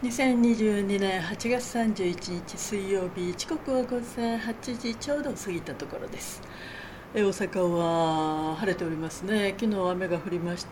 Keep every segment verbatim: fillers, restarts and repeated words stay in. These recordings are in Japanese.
にせんにじゅうにねんはちがつさんじゅういちにち水曜日、時刻は午前はちじちょうど過ぎたところです。え大阪は晴れておりますね。昨日雨が降りました。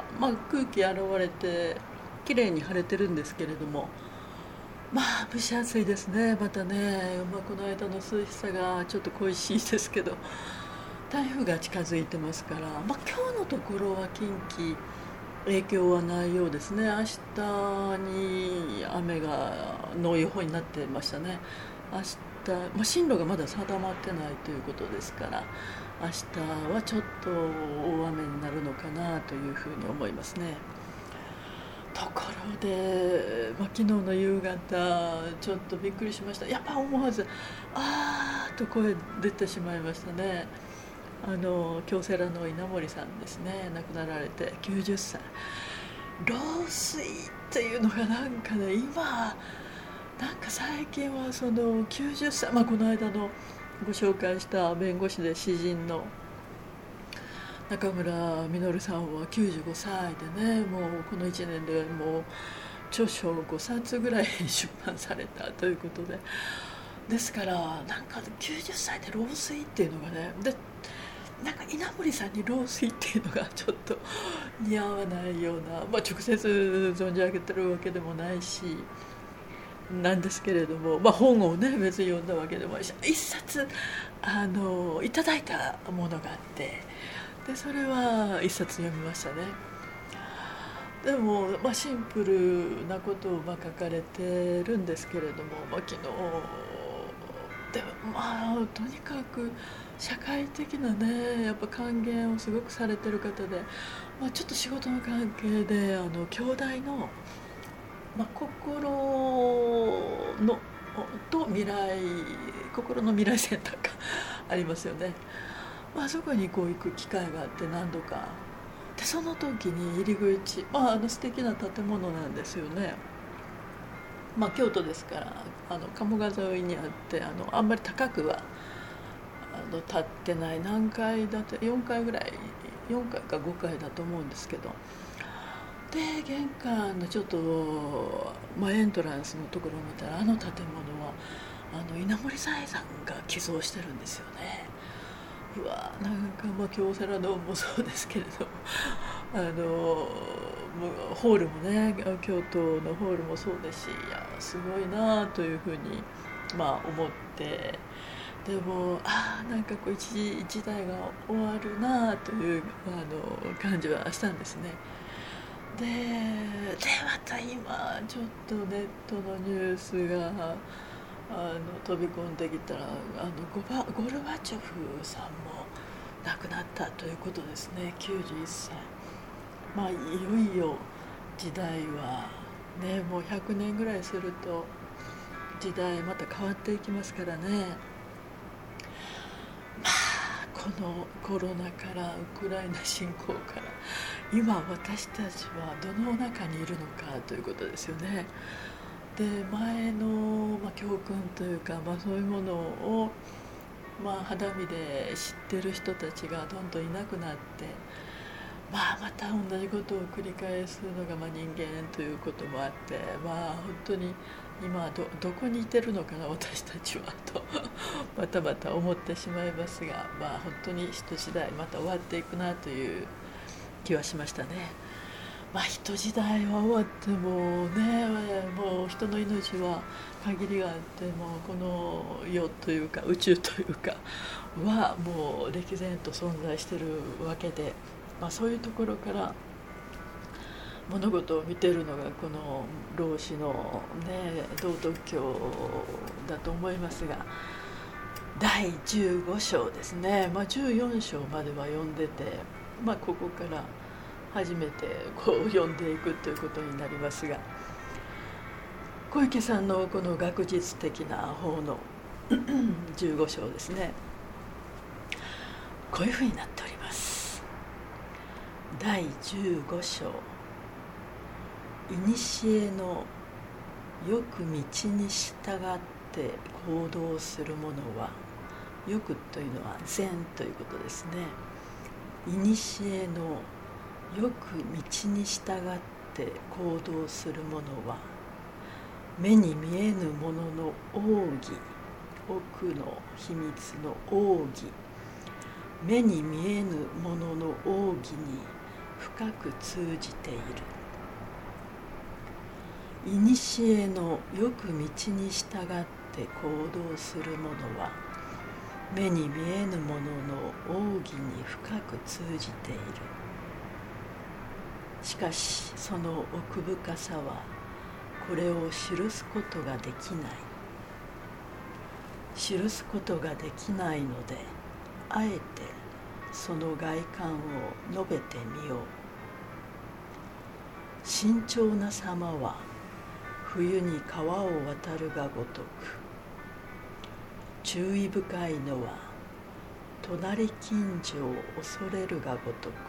まあ、空気洗われて綺麗に晴れてるんですけれども、まあ蒸し暑いですね。またね、まあ、この間の涼しさがちょっと恋しいですけど、台風が近づいてますから、まあ、今日のところは近畿影響はないようですね。明日に雨がの予報になってましたね。明日、まあ、進路がまだ定まってないということですから、明日はちょっと大雨になるのかなというふうに思いますね。ところで、まあ、昨日の夕方ちょっとびっくりしました。やっぱ思わず「あー」と声出てしまいましたね。あの京セラの稲森さんですね、亡くなられてきゅうじゅっさい。老衰っていうのがなんかね、今なんか最近はそのきゅうじゅっさい、まあ、この間のご紹介した弁護士で詩人の中村稔さんはきゅうじゅうごさいでね、もうこのいちねんでもう著書ごさつぐらい出版されたということで、ですからなんかきゅうじゅっさいで老衰っていうのがね、でなんか稲森さんに老衰っていうのがちょっと似合わないような、まあ、直接存じ上げてるわけでもないしなんですけれども、まあ、本をね別に読んだわけでもないし、一冊あのいただいたものがあって、でそれは一冊読みましたね。でも、まあ、シンプルなことをまあ書かれてるんですけれども、まあ、昨日でもまあとにかく社会的なねやっぱ還元をすごくされてる方で、まあ、ちょっと仕事の関係であの兄弟の、まあ、心のと未来心の未来センターがありますよね。まあそこにこう行く機会があって何度かで、その時に入り口、まあ、あの素敵な建物なんですよね。まあ、京都ですからあの鴨川沿いにあって、あのあんまり高くはあの建ってない、何階建てよんかいぐらい、よんかいかごかいだと思うんですけど、で玄関のちょっと、まあ、エントランスのところを見たら、あの建物はあの稲森財産が寄贈してるんですよね。うわなんか、まあ、京セラドームもそうですけれども、あのホールもね、京都のホールもそうですし、いやすごいなというふうに、まあ、思って、でもああなんかこう一時一代が終わるなというあの感じはしたんですね。ででまた今ちょっとネットのニュースがあの飛び込んできたら、あのゴバゴルバチョフさんも亡くなったということですね。きゅうじゅういっさい。まあいよいよ時代はね、もうひゃくねんぐらいすると時代また変わっていきますからね。まあこのコロナからウクライナ侵攻から今私たちはどの中にいるのかということですよね。で前の、まあ、教訓というか、まあ、そういうものを、まあ、肌身で知ってる人たちがどんどんいなくなって、まあ、また同じことを繰り返すのが、まあ、人間ということもあって、まあ、本当に今どどこにいてるのかな私たちはとまたまた思ってしまいますが、まあ、本当に一時代また終わっていくなという気はしましたね。まあ一時代は終わってもね、もう人の命は限りがあって、もうこの世というか宇宙というかはもう歴然と存在してるわけで、まあ、そういうところから物事を見てるのがこの老子の、ね、道徳経だと思いますが、だいじゅうご章ですね、まあ、じゅうよん章までは読んでて、まあ、ここから初めてこう読んでいくということになりますが、小池さんのこの学術的な方のじゅうご章ですね、こういうふうになっております。だいじゅうご章、いにしえのよく道に従って行動する者は、よくというのは善ということですね。いにしえのよく道に従って行動する者は、 目に見えぬものの奥義、奥の秘密の奥義、目に見えぬものの奥義に深く通じている。古のよく道に従って行動する者は、目に見えぬものの奥義に深く通じている。しかしその奥深さはこれを知すことができない。知すことができないので、あえてその外観を述べてみよう。慎重な様は冬に川を渡るがごとく、注意深いのは隣近所を恐れるがごとく、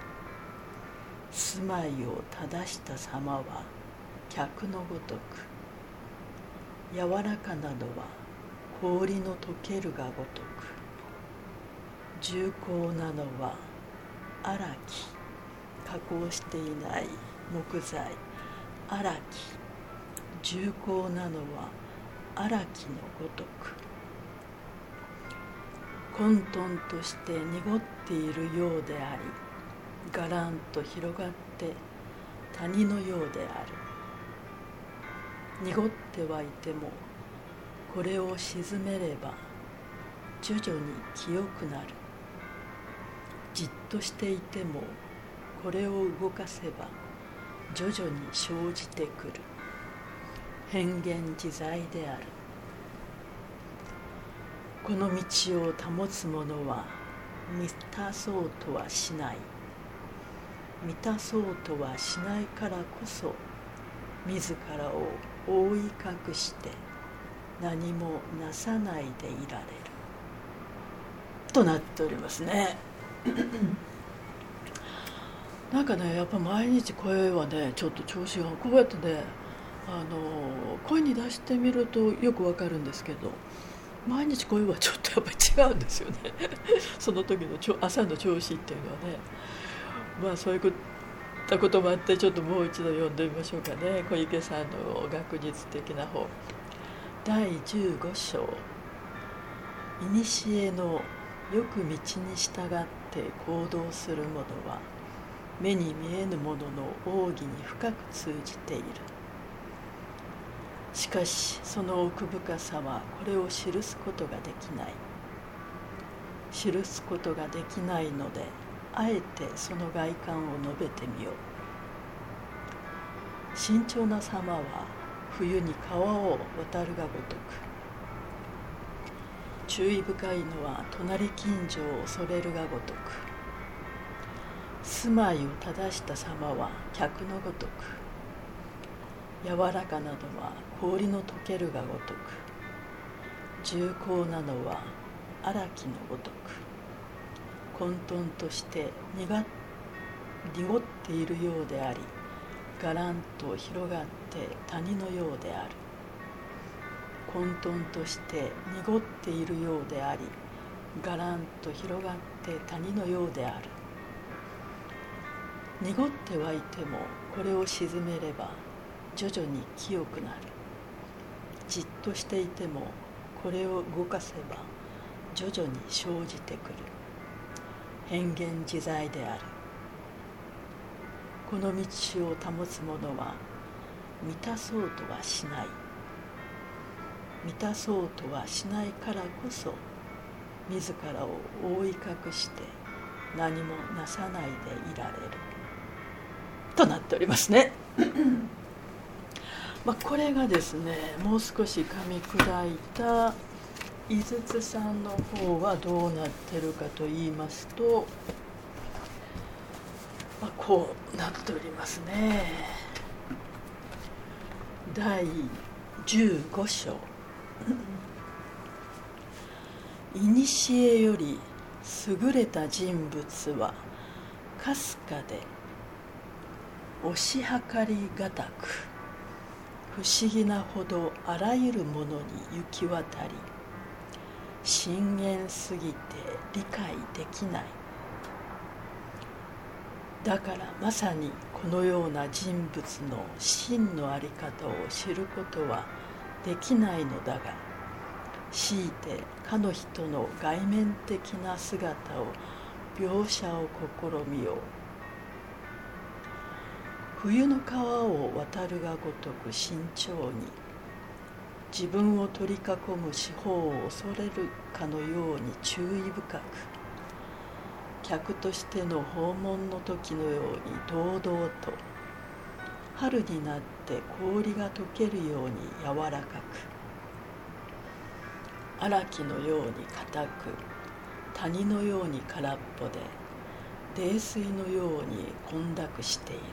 住まいを正した様は客のごとく、柔らかなのは氷の溶けるがごとく、重厚なのは荒き加工していない木材、荒き重厚なのは荒きのごとく、混沌として濁っているようであり、がらんと広がって谷のようである。濁ってはいてもこれを沈めれば徐々に清くなる。じっとしていてもこれを動かせば徐々に生じてくる。変幻自在である。この道を保つ者は満たそうとはしない。満たそうとはしないからこそ、自らを覆い隠して何もなさないでいられるとなっておりますね。なんかね、やっぱ毎日声はねちょっと調子がこうやってね、あの声に出してみるとよくわかるんですけど、毎日声はちょっとやっぱり違うんですよね。その時の朝の調子っていうのはね、まあそういったこともあって、ちょっともう一度読んでみましょうかね。小池さんの学術的な本、だいじゅうご章、古のよく道に従って行動する者は目に見えぬものの奥義に深く通じている。しかしその奥深さはこれを知すことができない。知すことができないので、あえてその外観を述べてみよう。慎重な様は冬に川を渡るがごとく、注意深いのは隣近所を恐れるがごとく、住まいを正した様は客のごとく、柔らかなのは氷の溶けるがごとく、重厚なのは荒きのごとく、混沌として濁っているようであり、がらんと広がって谷のようである。混沌として濁っているようであり、がらんと広がって谷のようである。濁ってはいてもこれを沈めれば徐々に清くなる。じっとしていてもこれを動かせば徐々に生じてくる。変幻自在である。この道を保つ者は満たそうとはしない。満たそうとはしないからこそ、自らを覆い隠して何もなさないでいられるとなっておりますね。まあこれがですね、もう少し噛み砕いた井筒さんの方はどうなってるかと言いますと、まあ、こうなっておりますね。だいじゅうご章、古より優れた人物はかすかで推し量りがたく、不思議なほどあらゆるものに行き渡り、深遠すぎて理解できない。だからまさにこのような人物の真の在り方を知ることはできないのだが、強いてかの人の外面的な姿を描写を試みよう。冬の川を渡るがごとく慎重に、自分を取り囲む四方を恐れるかのように注意深く、客としての訪問の時のように堂々と、春になって氷が溶けるように柔らかく、荒木のように硬く、谷のように空っぽで、泥酔のように混濁している。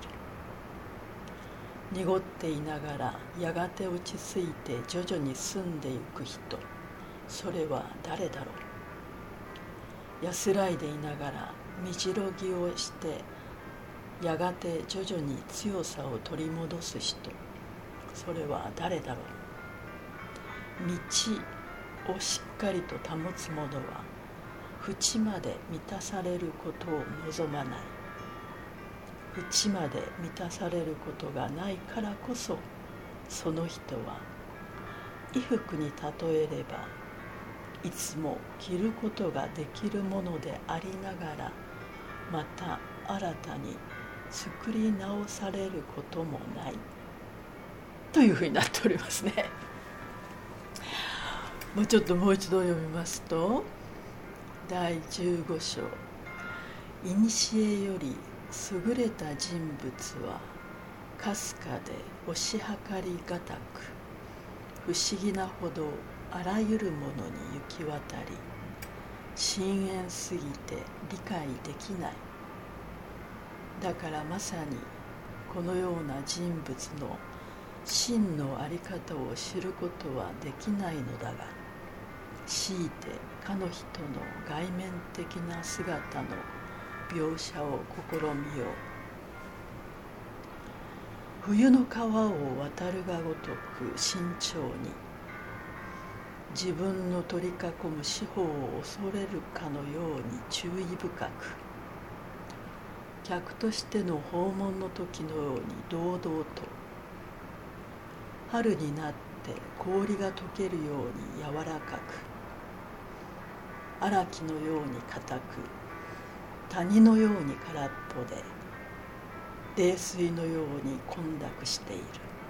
濁っていながらやがて落ち着いて徐々に澄んでゆく人、それは誰だろう。安らいでいながらみじろぎをしてやがて徐々に強さを取り戻す人、それは誰だろう。道をしっかりと保つ者は淵まで満たされることを望まない。淵まで満たされることがないからこそ、その人は衣服に例えればいつも着ることができるものでありながら、また新たに作り直されることもないというふうになっておりますね。もうちょっともう一度読みますと、だいじゅうご章、いにしえより優れた人物はかすかで推し量りがたく、不思議なほどあらゆるものに行き渡り、深遠すぎて理解できない。だからまさにこのような人物の真の在り方を知ることはできないのだが、強いてかの人の外面的な姿の描写を試みよう。冬の川を渡るがごとく慎重に、自分の取り囲む四方を恐れるかのように注意深く、客としての訪問の時のように堂々と、春になって氷が溶けるように柔らかく、荒木のように硬く、谷のように空っぽで、泥酔のように混濁している。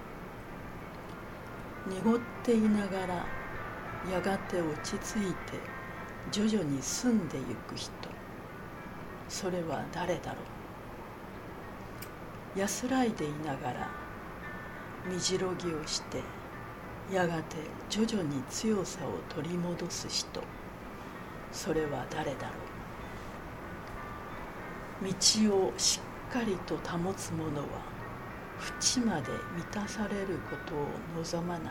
濁っていながらやがて落ち着いて徐々に澄んでゆく人、それは誰だろう。安らいでいながらみじろぎをしてやがて徐々に強さを取り戻す人、それは誰だろう。道をしっかりと保つ者は淵まで満たされることを望まない。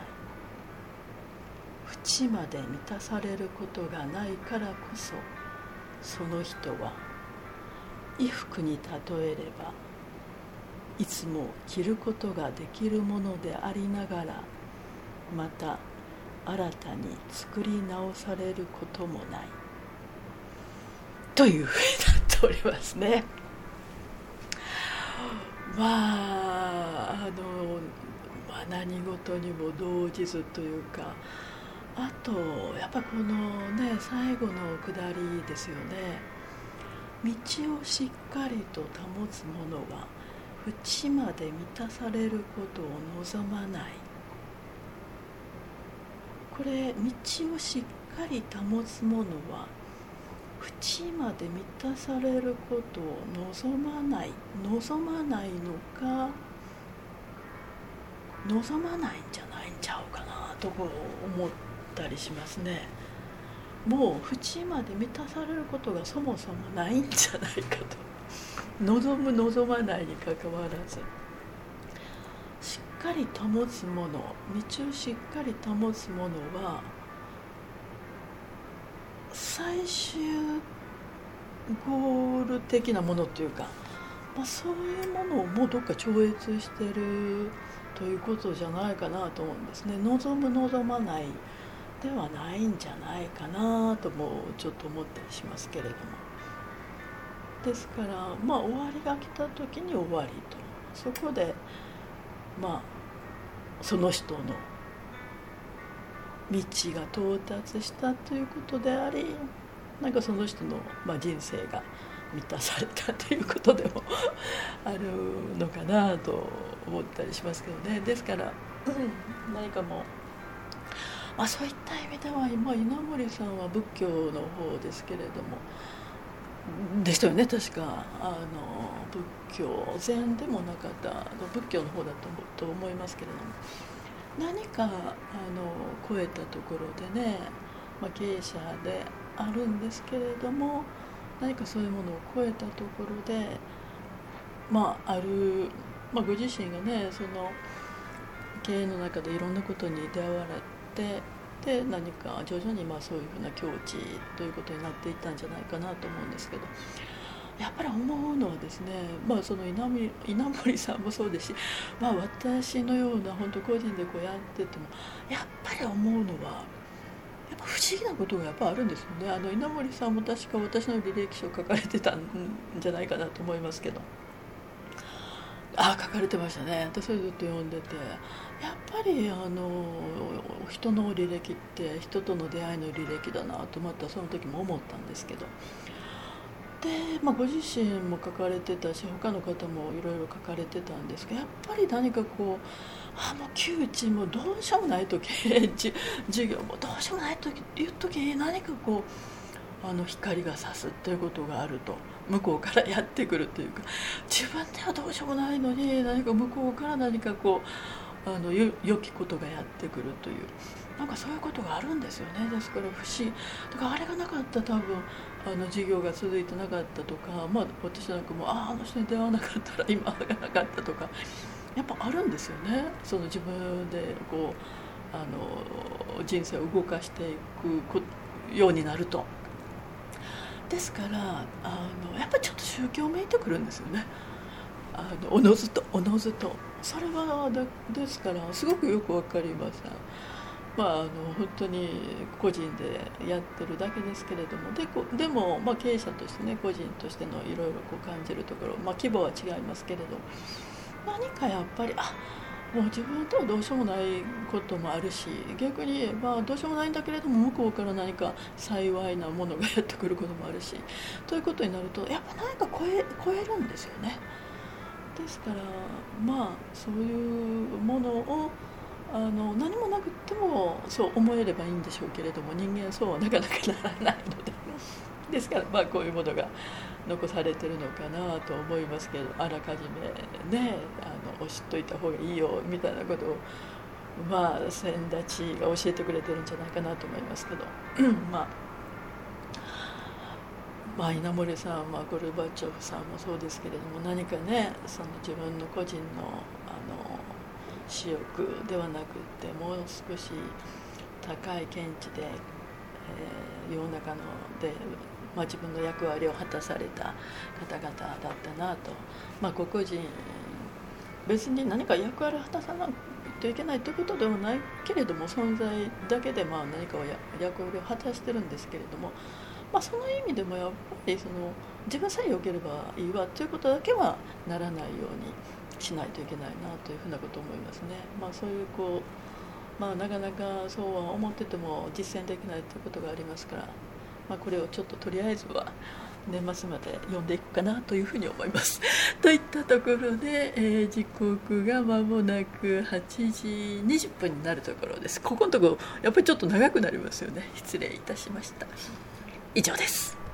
淵まで満たされることがないからこそ、その人は衣服に例えればいつも着ることができるものでありながら、また新たに作り直されることもないというふうになっておりますね。まあ、あの、まあ、何事にも動じずというか、あとやっぱこのね最後のくだりですよね。道をしっかりと保つ者は淵まで満たされることを望まない。これ、道をしっかり保つ者は淵まで満たされることを望まない望まないのか、望まないんじゃないんちゃうかなとこう思ったりしますね。もう淵まで満たされることがそもそもないんじゃないかと、望む望まないにかかわらず、しっかり保つもの、道をしっかり保つものは最終ゴール的なものというか、まあ、そういうものをもうどっか超越してるということじゃないかなと思うんですね。望む望まないではないんじゃないかなともちょっと思ったりしますけれども、ですからまあ終わりが来た時に終わりそこでまあその人の道が到達したということであり、なんかその人の、まあ、人生が満たされたということでもあるのかなと思ったりしますけどね。ですから、うん、何かもう、まあ、そういった意味では今稲森さんは仏教の方ですけれどもでしたよね、確かあの仏教禅でもなかった仏教の方だと思いますけれども、何かあの超えたところでね、まあ、経営者であるんですけれども、何かそういうものを超えたところで、まあある、まあ、ご自身がねその経営の中でいろんなことに出会われて、で何か徐々にまあそういうふうな境地ということになっていったんじゃないかなと思うんですけど、やっぱり思うのはですね、まあ、その稲森、稲森さんもそうですし、まあ、私のような本当個人でこうやっててもやっぱり思うのはやっぱ不思議なことがやっぱあるんですよね。あの稲森さんも確か私の履歴書書かれてたんじゃないかなと思いますけど、ああ書かれてましたね。私それずっと読んでて、やっぱりあの人の履歴って人との出会いの履歴だなとまたその時も思ったんですけど、で、まあ、ご自身も書かれてたし他の方もいろいろ書かれてたんですが、やっぱり何かこうあもう窮地もどうしようもない時授業もどうしようもない時っていう時に何かこうあの光が差すということがあると、向こうからやってくるというか、自分ではどうしようもないのに何か向こうから何かこうあのよ良きことがやってくるという、なんかそういうことがあるんですよね。ですから不思議だから、あれがなかったら多分あの授業が続いてなかったとか、まあ、私なんかもあああの人に出会わなかったら今がなかったとかやっぱあるんですよね。その自分でこうあの人生を動かしていくようになると。ですからあのやっぱりちょっと宗教めいてくるんですよね。あのおのずとおのずとそれはだですからすごくよくわかります。まあ、あの本当に個人でやってるだけですけれども、でこでも、まあ、経営者としてね個人としてのいろいろこう感じるところ、まあ、規模は違いますけれど、何かやっぱりあもう自分とはどうしようもないこともあるし、逆に言えばどうしようもないんだけれども向こうから何か幸いなものがやってくることもあるし、ということになるとやっぱ何か超え、超えるんですよね。ですからまあそういうものをあの何もなくてもそう思えればいいんでしょうけれども、人間そうはなかなかならないのでですからまあこういうものが残されてるのかなと思いますけど、あらかじめねあの知っといた方がいいよみたいなことをまあ先立ちが教えてくれてるんじゃないかなと思いますけどまあまあ、稲森さん、まあ、ゴルバチョフさんもそうですけれども、何かねその自分の個人のあの私欲ではなくってもう少し高い見地で、えー、世の中ので、まあ、自分の役割を果たされた方々だったなと、まあ、個々人別に何か役割を果たさないといけないということではないけれども、存在だけでまあ何かをや役割を果たしてるんですけれども、まあ、その意味でもやっぱりその自分さえ良ければいいわということだけはならないようにしないといけないなというふうなことを思いますね。まあ、そういうこう、まあ、なかなかそうは思ってても実践できないということがありますから、まあ、これをちょっととりあえずは年末まで読んでいくかなというふうに思いますといったところで、えー、時刻が間もなくはちじにじゅっぷんになるところです。ここのところやっぱりちょっと長くなりますよね。失礼いたしました。以上です。